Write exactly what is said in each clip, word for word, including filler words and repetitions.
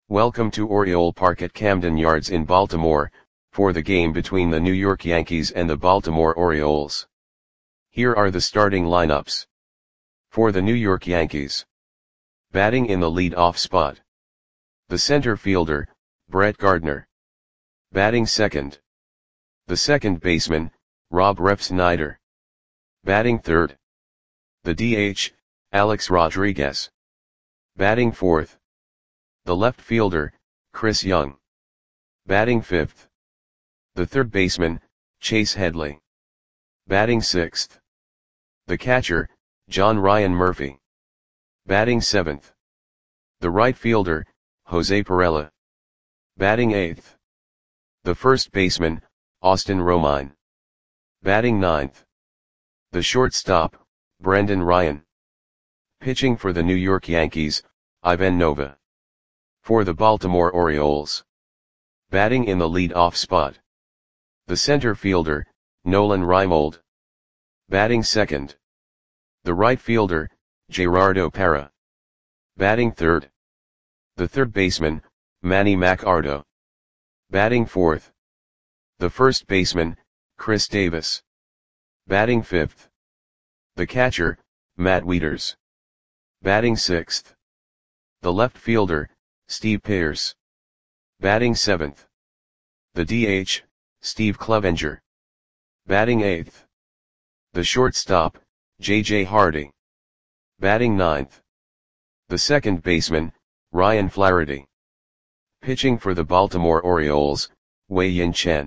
Welcome to Oriole Park at Camden Yards in Baltimore, for the game between the New York Yankees and the Baltimore Orioles. Here are the starting lineups. For the New York Yankees. Batting in the lead-off spot. The center fielder, Brett Gardner. Batting second. The second baseman, Rob Refsnyder. Batting third. The D H, Alex Rodriguez. Batting fourth. The left fielder, Chris Young. Batting fifth. The third baseman, Chase Headley. Batting sixth. The catcher, John Ryan Murphy. Batting seventh. The right fielder, Jose Pirela. Batting eighth. The first baseman, Austin Romine. Batting ninth. The shortstop, Brendan Ryan. Pitching for the New York Yankees, Ivan Nova. For the Baltimore Orioles. Batting in the lead-off spot. The center fielder, Nolan Reimold. Batting second. The right fielder, Gerardo Parra. Batting third. The third baseman, Manny Machado. Batting fourth. The first baseman, Chris Davis. Batting fifth. The catcher, Matt Wieters. Batting sixth. The left fielder, Steve Pearce. Batting seventh. The D H, Steve Clevenger. Batting eighth. The shortstop, J J Hardy. Batting ninth. The second baseman, Ryan Flaherty. Pitching for the Baltimore Orioles, Wei-Yin Chen.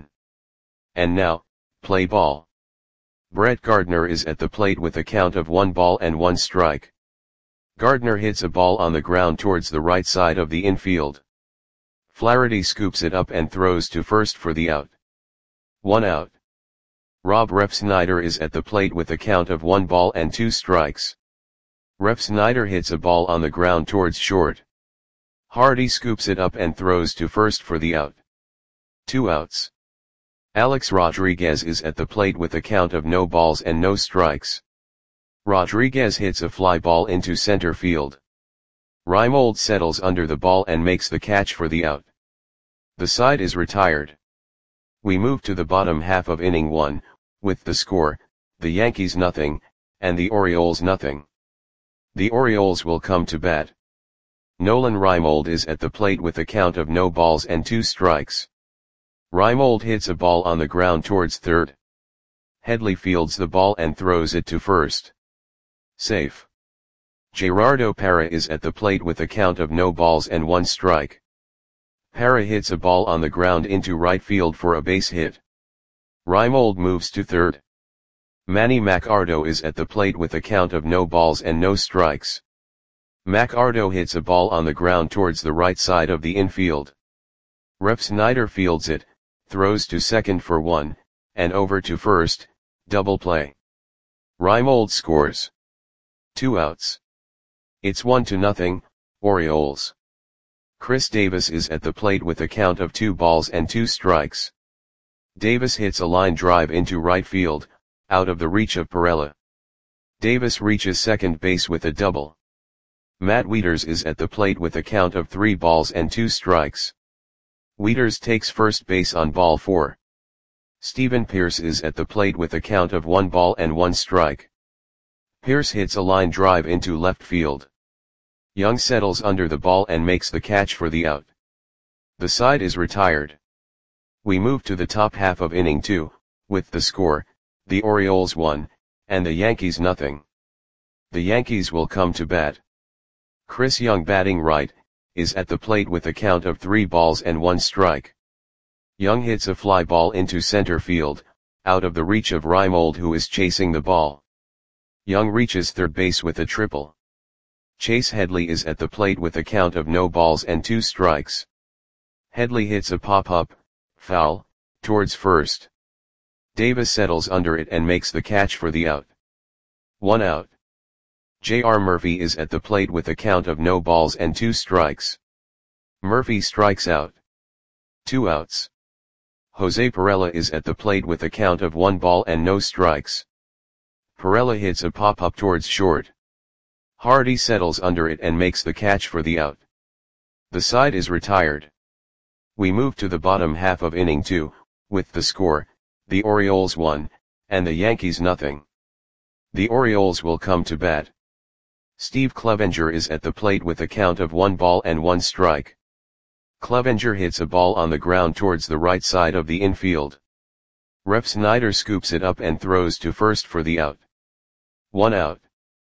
And now, play ball. Brett Gardner is at the plate with a count of one ball and one strike. Gardner hits a ball on the ground towards the right side of the infield. Flaherty scoops it up and throws to first for the out. One out. Rob Refsnyder is at the plate with a count of one ball and two strikes. Refsnyder hits a ball on the ground towards short. Hardy scoops it up and throws to first for the out. Two outs. Alex Rodriguez is at the plate with a count of no balls and no strikes. Rodriguez hits a fly ball into center field. Reimold settles under the ball and makes the catch for the out. The side is retired. We move to the bottom half of inning one, with the score, the Yankees nothing, and the Orioles nothing. The Orioles will come to bat. Nolan Reimold is at the plate with a count of no balls and two strikes. Reimold hits a ball on the ground towards third. Headley fields the ball and throws it to first. Safe. Gerardo Parra is at the plate with a count of no balls and one strike. Parra hits a ball on the ground into right field for a base hit. Reimold moves to third. Manny Machado is at the plate with a count of no balls and no strikes. Machado hits a ball on the ground towards the right side of the infield. Refsnyder fields it, throws to second for one, and over to first, double play. Reimold scores. Two outs. It's one to nothing, Orioles. Chris Davis is at the plate with a count of two balls and two strikes. Davis hits a line drive into right field, out of the reach of Pirela. Davis reaches second base with a double. Matt Wieters is at the plate with a count of three balls and two strikes. Wieters takes first base on ball four. Steven Pearce is at the plate with a count of one ball and one strike. Pearce hits a line drive into left field. Young settles under the ball and makes the catch for the out. The side is retired. We move to the top half of inning two, with the score, the Orioles one, and the Yankees nothing. The Yankees will come to bat. Chris Young batting right, is at the plate with a count of three balls and one strike. Young hits a fly ball into center field, out of the reach of Reimold who is chasing the ball. Young reaches third base with a triple. Chase Headley is at the plate with a count of no balls and two strikes. Headley hits a pop-up, foul, towards first. Davis settles under it and makes the catch for the out. One out. J R Murphy is at the plate with a count of no balls and two strikes. Murphy strikes out. Two outs. Jose Pirela is at the plate with a count of one ball and no strikes. Pirela hits a pop-up towards short. Hardy settles under it and makes the catch for the out. The side is retired. We move to the bottom half of inning two, with the score, the Orioles one, and the Yankees nothing. The Orioles will come to bat. Steve Clevenger is at the plate with a count of one ball and one strike. Clevenger hits a ball on the ground towards the right side of the infield. Ref Snyder scoops it up and throws to first for the out. One out.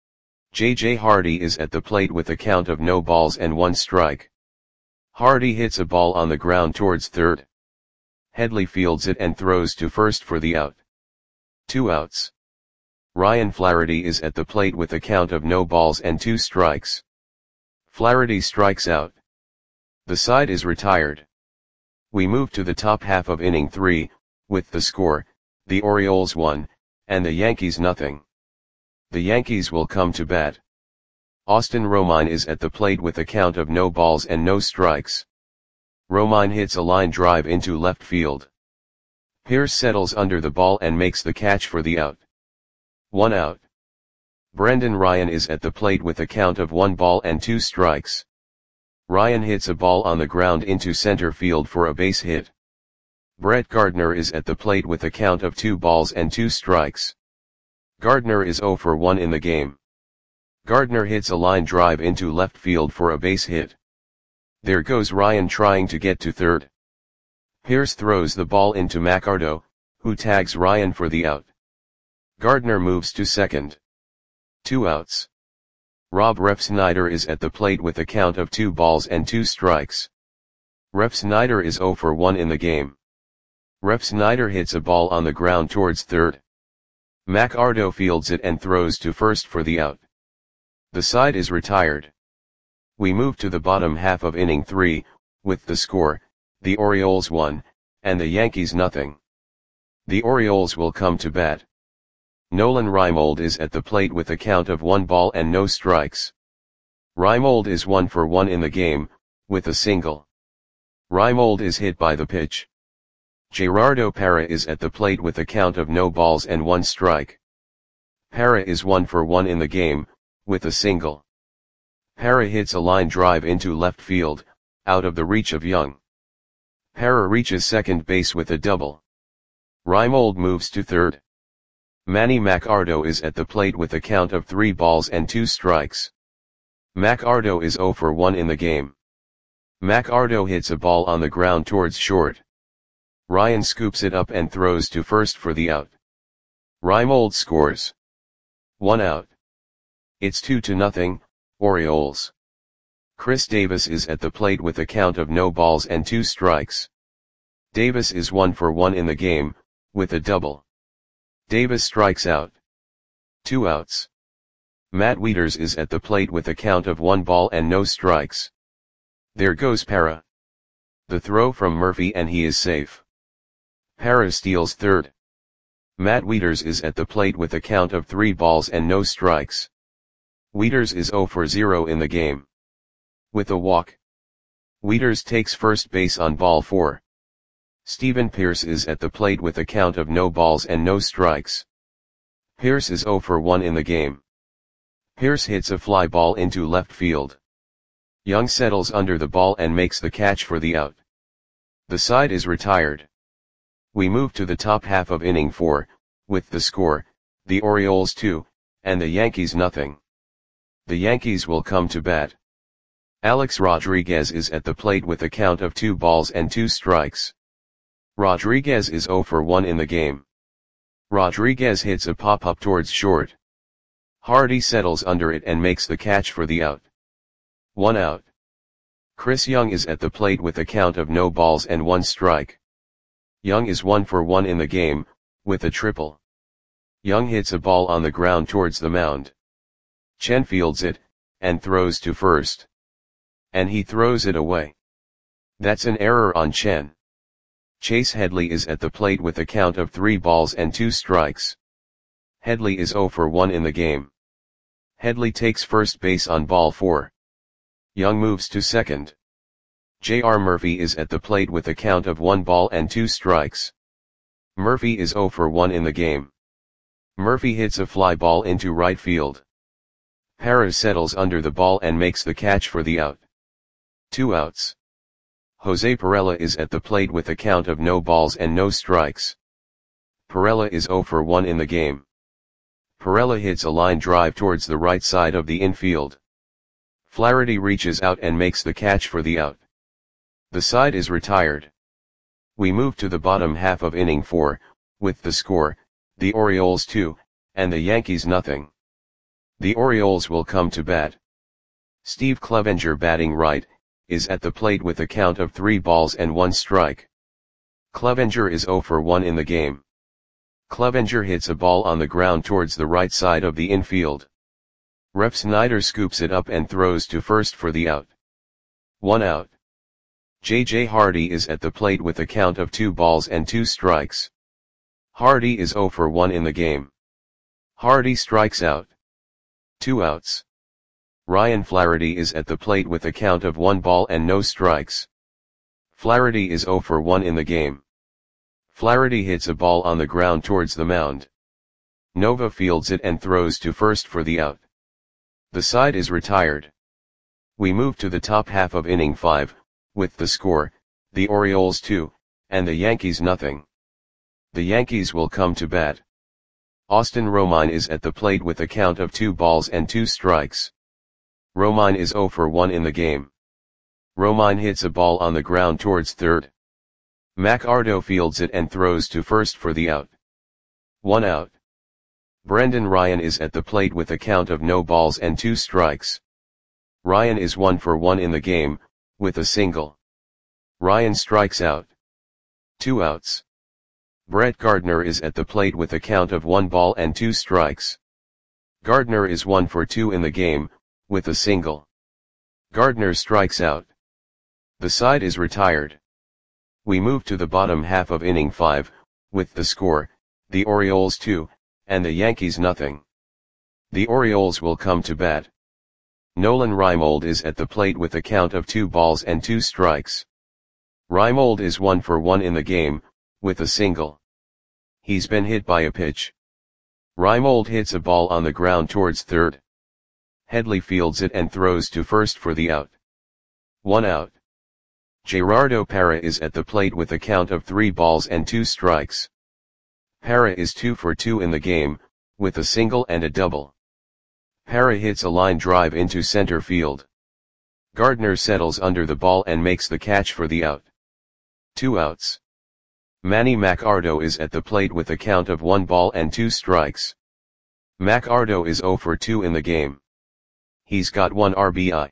J J Hardy is at the plate with a count of no balls and one strike. Hardy hits a ball on the ground towards third. Headley fields it and throws to first for the out. Two outs. Ryan Flaherty is at the plate with a count of no balls and two strikes. Flaherty strikes out. The side is retired. We move to the top half of inning three, with the score, the Orioles one, and the Yankees nothing. The Yankees will come to bat. Austin Romine is at the plate with a count of no balls and no strikes. Romine hits a line drive into left field. Pierce settles under the ball and makes the catch for the out. One out. Brendan Ryan is at the plate with a count of one ball and two strikes. Ryan hits a ball on the ground into center field for a base hit. Brett Gardner is at the plate with a count of two balls and two strikes. Gardner is oh for one in the game. Gardner hits a line drive into left field for a base hit. There goes Ryan trying to get to third. Pierce throws the ball into McArdo, who tags Ryan for the out. Gardner moves to second. Two outs. Rob Refsnyder is at the plate with a count of two balls and two strikes. Refsnyder is oh for one in the game. Refsnyder hits a ball on the ground towards third. McArdo fields it and throws to first for the out. The side is retired. We move to the bottom half of inning three, with the score, the Orioles one, and the Yankees nothing. The Orioles will come to bat. Nolan Reimold is at the plate with a count of one ball and no strikes. Reimold is one for one in the game, with a single. Reimold is hit by the pitch. Gerardo Parra is at the plate with a count of no balls and one strike. Parra is one for one in the game, with a single. Parra hits a line drive into left field, out of the reach of Young. Parra reaches second base with a double. Reimold moves to third. Manny McArdo is at the plate with a count of three balls and two strikes. McArdo is oh for one in the game. McArdo hits a ball on the ground towards short. Ryan scoops it up and throws to first for the out. Reimold scores. One out. It's two to nothing, Orioles. Chris Davis is at the plate with a count of no balls and two strikes. Davis is one for one in the game, with a double. Davis strikes out. Two outs. Matt Wieters is at the plate with a count of one ball and no strikes. There goes Parra. The throw from Murphy and he is safe. Parra steals third. Matt Wieters is at the plate with a count of three balls and no strikes. Wieters is oh for zero in the game. With a walk. Wieters takes first base on ball four. Stephen Pierce is at the plate with a count of no balls and no strikes. Pierce is oh for one in the game. Pierce hits a fly ball into left field. Young settles under the ball and makes the catch for the out. The side is retired. We move to the top half of inning four, with the score, the Orioles two, and the Yankees nothing. The Yankees will come to bat. Alex Rodriguez is at the plate with a count of two balls and two strikes. Rodriguez is oh for one in the game. Rodriguez hits a pop-up towards short. Hardy settles under it and makes the catch for the out. One out. Chris Young is at the plate with a count of no balls and one strike. Young is one for one in the game, with a triple. Young hits a ball on the ground towards the mound. Chen fields it, and throws to first. And he throws it away. That's an error on Chen. Chase Headley is at the plate with a count of three balls and two strikes. Headley is oh for one in the game. Headley takes first base on ball four. Young moves to second. J R Murphy is at the plate with a count of one ball and two strikes. Murphy is oh for one in the game. Murphy hits a fly ball into right field. Parra settles under the ball and makes the catch for the out. Two outs. Jose Perella is at the plate with a count of no balls and no strikes. Perella is zero for one in the game. Perella hits a line drive towards the right side of the infield. Flaherty reaches out and makes the catch for the out. The side is retired. We move to the bottom half of inning four, with the score, the Orioles two, and the Yankees nothing. The Orioles will come to bat. Steve Clevenger, batting right, is at the plate with a count of three balls and one strike. Clevenger is zero for one in the game. Clevenger hits a ball on the ground towards the right side of the infield. Refsnyder scoops it up and throws to first for the out. One out. J J Hardy is at the plate with a count of two balls and two strikes. Hardy is zero for one in the game. Hardy strikes out. Two outs. Ryan Flaherty is at the plate with a count of one ball and no strikes. Flaherty is zero for one in the game. Flaherty hits a ball on the ground towards the mound. Nova fields it and throws to first for the out. The side is retired. We move to the top half of inning five, with the score, the Orioles two, and the Yankees nothing. The Yankees will come to bat. Austin Romine is at the plate with a count of two balls and two strikes. Romine is zero for one in the game. Romine hits a ball on the ground towards third. McArdo fields it and throws to first for the out. One out. Brendan Ryan is at the plate with a count of no balls and two strikes. Ryan is one for one in the game, with a single. Ryan strikes out. Two outs. Brett Gardner is at the plate with a count of one ball and two strikes. Gardner is one for two in the game, with a single. Gardner strikes out. The side is retired. We move to the bottom half of inning five, with the score, the Orioles two, and the Yankees nothing. The Orioles will come to bat. Nolan Reimold is at the plate with a count of two balls and two strikes. Reimold is one for one in the game, with a single. He's been hit by a pitch. Reimold hits a ball on the ground towards third. Headley fields it and throws to first for the out. One out. Gerardo Parra is at the plate with a count of three balls and two strikes. Parra is two for two in the game, with a single and a double. Parra hits a line drive into center field. Gardner settles under the ball and makes the catch for the out. Two outs. Manny McArdo is at the plate with a count of one ball and two strikes. McArdo is zero for two in the game. He's got one R B I.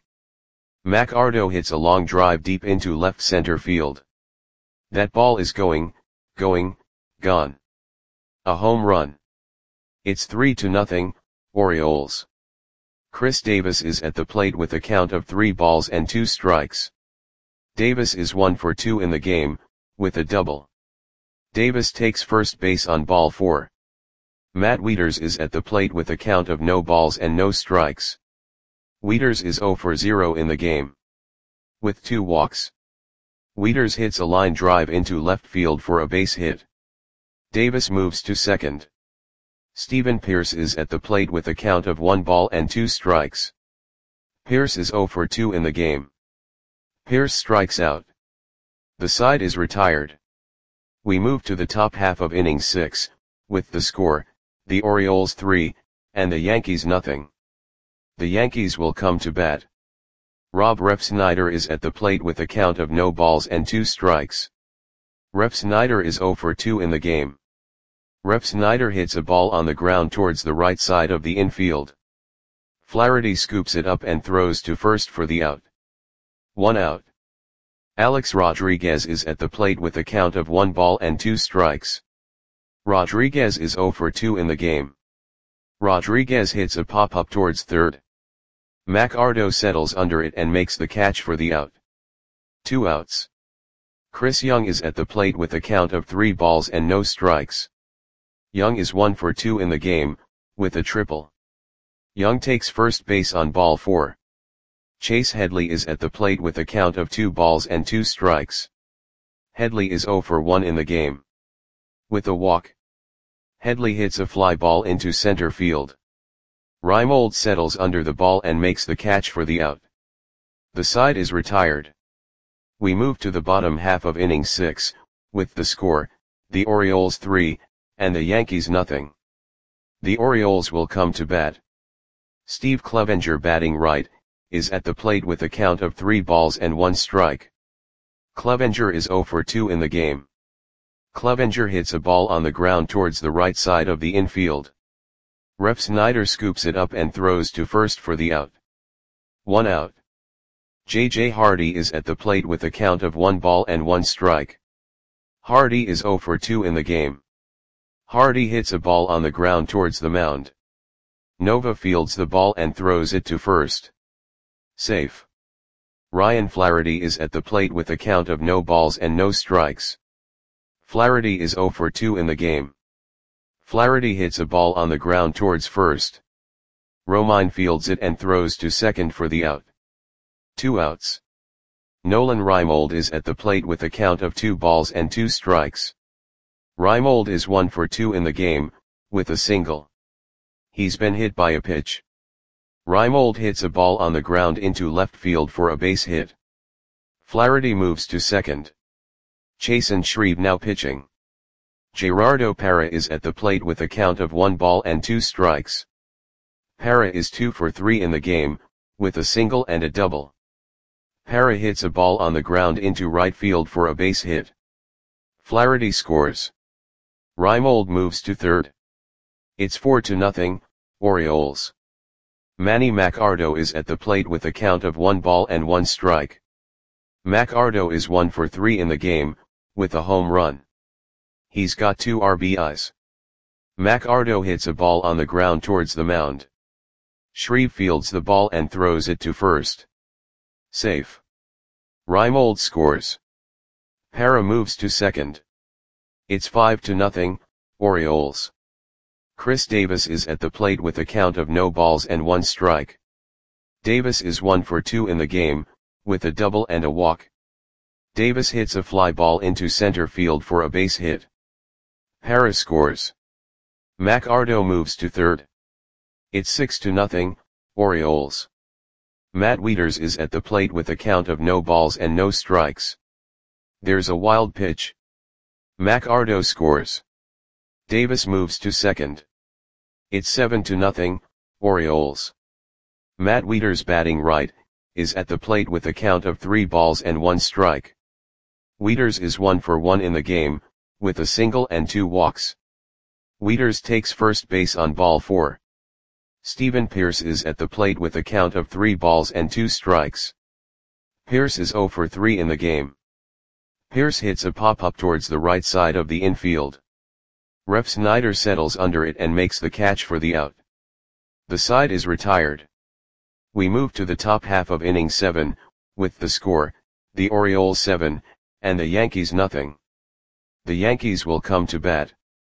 McArdo hits a long drive deep into left center field. That ball is going, going, gone. A home run. It's three to nothing, Orioles. Chris Davis is at the plate with a count of three balls and two strikes. Davis is one for two in the game, with a double. Davis takes first base on ball four. Matt Wieters is at the plate with a count of no balls and no strikes. Wieters is zero for zero in the game. With two walks. Wieters hits a line drive into left field for a base hit. Davis moves to second. Stephen Pearce is at the plate with a count of one ball and two strikes. Pearce is zero for two in the game. Pearce strikes out. The side is retired. We move to the top half of inning six, with the score, the Orioles three, and the Yankees nothing. The Yankees will come to bat. Rob Refsnyder is at the plate with a count of no balls and two strikes. Refsnyder is zero for two in the game. Refsnyder hits a ball on the ground towards the right side of the infield. Flaherty scoops it up and throws to first for the out. One out. Alex Rodriguez is at the plate with a count of one ball and two strikes. Rodriguez is zero for two in the game. Rodriguez hits a pop-up towards third. McArdo settles under it and makes the catch for the out. Two outs. Chris Young is at the plate with a count of three balls and no strikes. Young is one for two in the game, with a triple. Young takes first base on ball four. Chase Headley is at the plate with a count of two balls and two strikes. Headley is zero for one in the game. With a walk. Headley hits a fly ball into center field. Reimold settles under the ball and makes the catch for the out. The side is retired. We move to the bottom half of inning six, with the score, the Orioles three, and the Yankees nothing. The Orioles will come to bat. Steve Clevenger, batting right, is at the plate with a count of three balls and one strike. Clevenger is oh for two in the game. Clevenger hits a ball on the ground towards the right side of the infield. Ref Snyder scoops it up and throws to first for the out. One out. J J Hardy is at the plate with a count of one ball and one strike. Hardy is oh for two in the game. Hardy hits a ball on the ground towards the mound. Nova fields the ball and throws it to first. Safe. Ryan Flaherty is at the plate with a count of no balls and no strikes. Flaherty is oh for two in the game. Flaherty hits a ball on the ground towards first. Romine fields it and throws to second for the out. Two outs. Nolan Reimold is at the plate with a count of two balls and two strikes. Reimold is one for two in the game, with a single. He's been hit by a pitch. Reimold hits a ball on the ground into left field for a base hit. Flaherty moves to second. Chasen Shreve now pitching. Gerardo Parra is at the plate with a count of one ball and two strikes. Parra is two for three in the game, with a single and a double. Parra hits a ball on the ground into right field for a base hit. Flaherty scores. Reimold moves to third. It's four to nothing, Orioles. Manny Machado is at the plate with a count of one ball and one strike. Machado is one for three in the game, with a home run. He's got two R B Is. Machado hits a ball on the ground towards the mound. Shreve fields the ball and throws it to first. Safe. Reimold scores. Parra moves to second. It's five to nothing, Orioles. Chris Davis is at the plate with a count of no balls and one strike. Davis is one for two in the game, with a double and a walk. Davis hits a fly ball into center field for a base hit. Parra scores. Machado moves to third. It's six to nothing, Orioles. Matt Wieters is at the plate with a count of no balls and no strikes. There's a wild pitch. Machado scores. Davis moves to second. It's seven to nothing, Orioles. Matt Wieters, batting right, is at the plate with a count of three balls and one strike. Wieters is one for one in the game, with a single and two walks. Wieters takes first base on ball four. Steven Pearce is at the plate with a count of three balls and two strikes. Pearce is oh for three in the game. Pearce hits a pop-up towards the right side of the infield. Ref Snyder settles under it and makes the catch for the out. The side is retired. We move to the top half of inning seven, with the score, the Orioles seven, and the Yankees nothing. The Yankees will come to bat.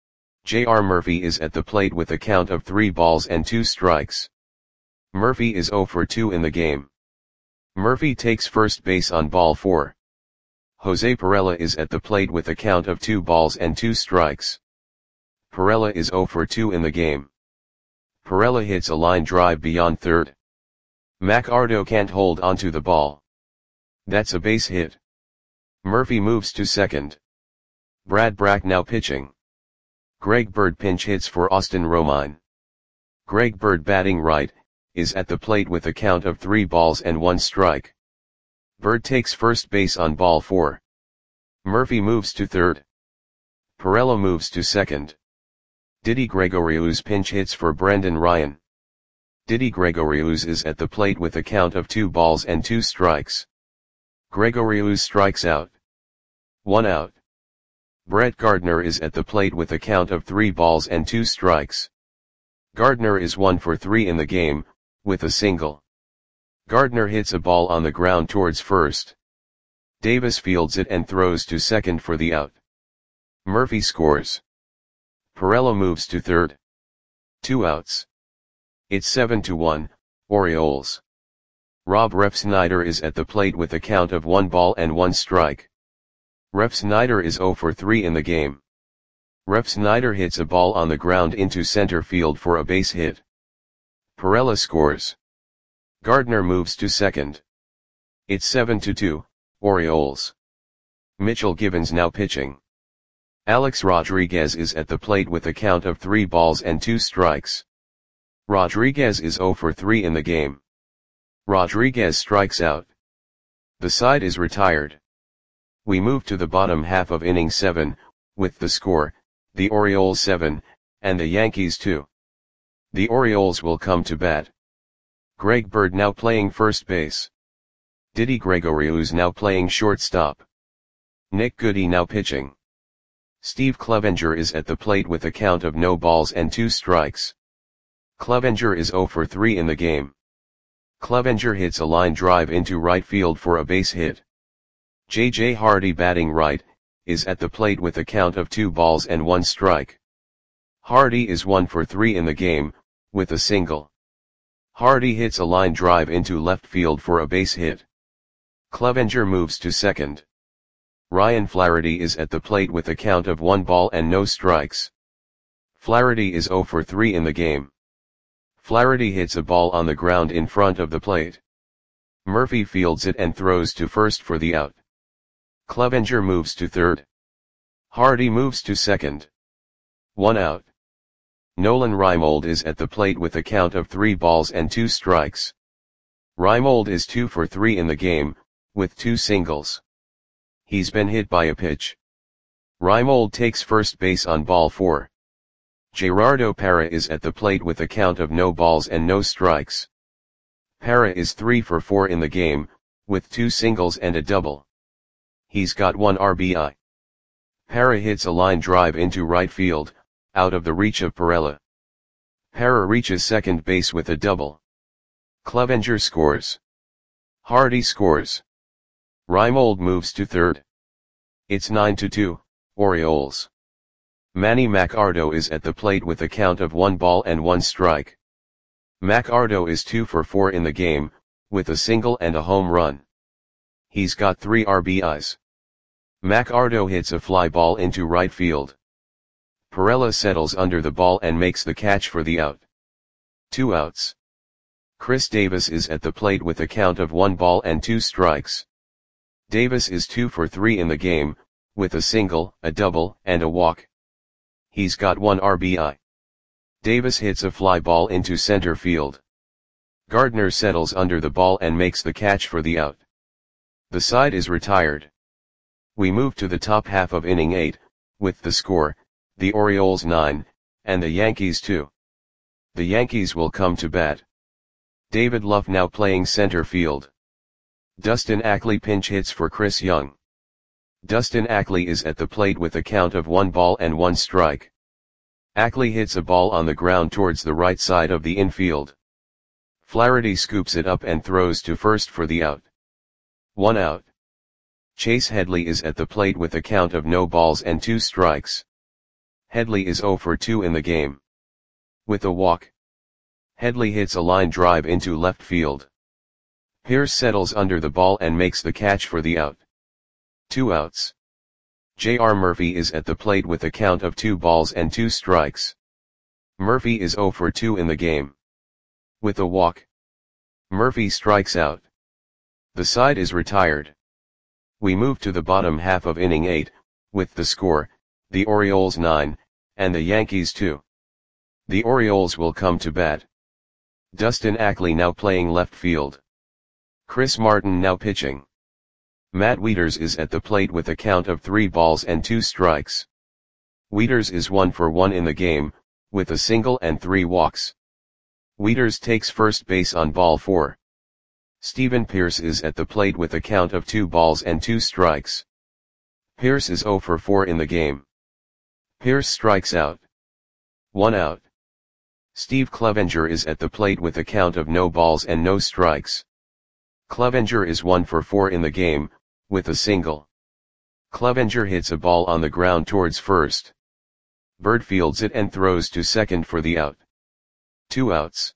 J R Murphy is at the plate with a count of three balls and two strikes. Murphy is oh for two in the game. Murphy takes first base on ball four. Jose Pirela is at the plate with a count of two balls and two strikes. Pirela is oh for two in the game. Pirela hits a line drive beyond third. Machado can't hold onto the ball. That's a base hit. Murphy moves to second. Brad Brach now pitching. Greg Bird pinch hits for Austin Romine. Greg Bird, batting right, is at the plate with a count of three balls and one strike. Bird takes first base on ball four. Murphy moves to third. Pirela moves to second. Didi Gregorius pinch hits for Brendan Ryan. Didi Gregorius is at the plate with a count of two balls and two strikes. Gregorius strikes out. One out. Brett Gardner is at the plate with a count of three balls and two strikes. Gardner is one for three in the game, with a single. Gardner hits a ball on the ground towards first. Davis fields it and throws to second for the out. Murphy scores. Pirela moves to third. Two outs. It's seven to one, Orioles. Rob Ref Snyder is at the plate with a count of one ball and one strike. Ref Snyder is oh for three in the game. Ref Snyder hits a ball on the ground into center field for a base hit. Pirela scores. Gardner moves to second. It's seven to two, Orioles. Mitchell Givens now pitching. Alex Rodriguez is at the plate with a count of three balls and two strikes. Rodriguez is zero for three in the game. Rodriguez strikes out. The side is retired. We move to the bottom half of inning seven, with the score, the Orioles seven, and the Yankees two. The Orioles will come to bat. Greg Bird now playing first base. Didi Gregorius now playing shortstop. Nick Goody now pitching. Steve Clevenger is at the plate with a count of no balls and two strikes. Clevenger is zero for three in the game. Clevenger hits a line drive into right field for a base hit. J J Hardy batting right, is at the plate with a count of two balls and one strike. Hardy is one for three in the game, with a single. Hardy hits a line drive into left field for a base hit. Clevenger moves to second. Ryan Flaherty is at the plate with a count of one ball and no strikes. Flaherty is zero for three in the game. Flaherty hits a ball on the ground in front of the plate. Murphy fields it and throws to first for the out. Clevenger moves to third. Hardy moves to second. One out. Nolan Reimold is at the plate with a count of three balls and two strikes. Reimold is two for three in the game, with two singles. He's been hit by a pitch. Reimold takes first base on ball four. Gerardo Parra is at the plate with a count of no balls and no strikes. Parra is three for four in the game, with two singles and a double. He's got one R B I. Parra hits a line drive into right field, out of the reach of Pirela. Parra reaches second base with a double. Clevenger scores. Hardy scores. Reimold moves to third. It's nine to two, Orioles. Manny Machado is at the plate with a count of one ball and one strike. Machado is two for four in the game, with a single and a home run. He's got three R B Is. Machado hits a fly ball into right field. Pirela settles under the ball and makes the catch for the out. Two outs. Chris Davis is at the plate with a count of one ball and two strikes. Davis is two for three in the game, with a single, a double, and a walk. He's got one R B I. Davis hits a fly ball into center field. Gardner settles under the ball and makes the catch for the out. The side is retired. We move to the top half of inning eight, with the score, the Orioles nine, and the Yankees two. The Yankees will come to bat. David Luff now playing center field. Dustin Ackley pinch hits for Chris Young. Dustin Ackley is at the plate with a count of one ball and one strike. Ackley hits a ball on the ground towards the right side of the infield. Flaherty scoops it up and throws to first for the out. One out. Chase Headley is at the plate with a count of no balls and two strikes. Headley is zero for two in the game. With a walk. Headley hits a line drive into left field. Pierce settles under the ball and makes the catch for the out. Two outs. J R Murphy is at the plate with a count of two balls and two strikes. Murphy is zero for two in the game. With a walk. Murphy strikes out. The side is retired. We move to the bottom half of inning eight, with the score, the Orioles nine, and the Yankees two. The Orioles will come to bat. Dustin Ackley now playing left field. Chris Martin now pitching. Matt Wieters is at the plate with a count of three balls and two strikes. Wieters is one for one in the game, with a single and three walks. Wieters takes first base on ball four. Stephen Pierce is at the plate with a count of two balls and two strikes. Pierce is zero for four in the game. Pierce strikes out. One out. Steve Clevenger is at the plate with a count of no balls and no strikes. Clevenger is one for four in the game, with a single. Clevenger hits a ball on the ground towards first. Bird fields it and throws to second for the out. Two outs.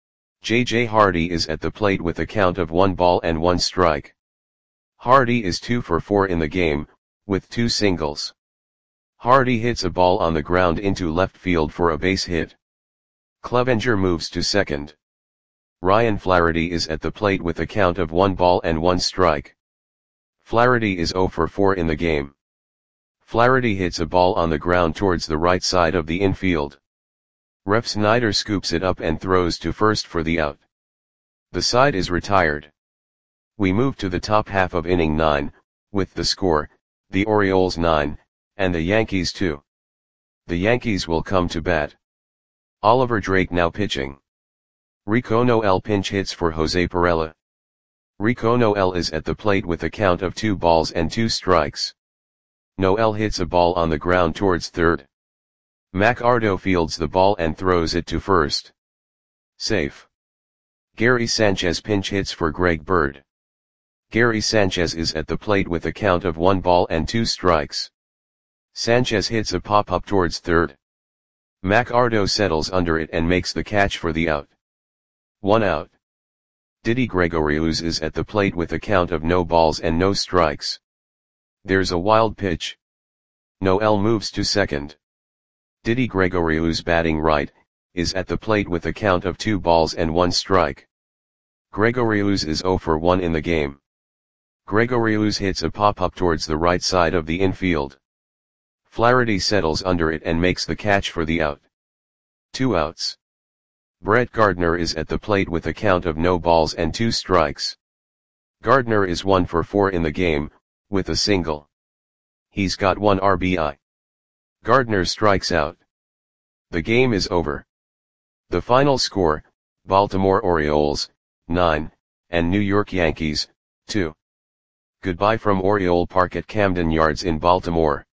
J J Hardy is at the plate with a count of one ball and one strike. Hardy is two for four in the game, with two singles. Hardy hits a ball on the ground into left field for a base hit. Clevenger moves to second. Ryan Flaherty is at the plate with a count of one ball and one strike. Flaherty is zero for four in the game. Flaherty hits a ball on the ground towards the right side of the infield. Ref Snyder scoops it up and throws to first for the out. The side is retired. We move to the top half of inning nine, with the score, the Orioles nine, and the Yankees two. The Yankees will come to bat. Oliver Drake now pitching. Rico Noel pinch hits for Jose Pirela. Rico Noel is at the plate with a count of two balls and two strikes. Noel hits a ball on the ground towards third. McArdo fields the ball and throws it to first. Safe. Gary Sanchez pinch hits for Greg Bird. Gary Sanchez is at the plate with a count of one ball and two strikes. Sanchez hits a pop-up towards third. McArdo settles under it and makes the catch for the out. One out. Didi Gregorius is at the plate with a count of no balls and no strikes. There's a wild pitch. Noel moves to second. Didi Gregorius, batting right, is at the plate with a count of two balls and one strike. Gregorius is zero for one in the game. Gregorius hits a pop-up towards the right side of the infield. Flaherty settles under it and makes the catch for the out. Two outs. Brett Gardner is at the plate with a count of no balls and two strikes. Gardner is one for four in the game, with a single. He's got one R B I. Gardner strikes out. The game is over. The final score, Baltimore Orioles, nine, and New York Yankees, two. Goodbye from Oriole Park at Camden Yards in Baltimore.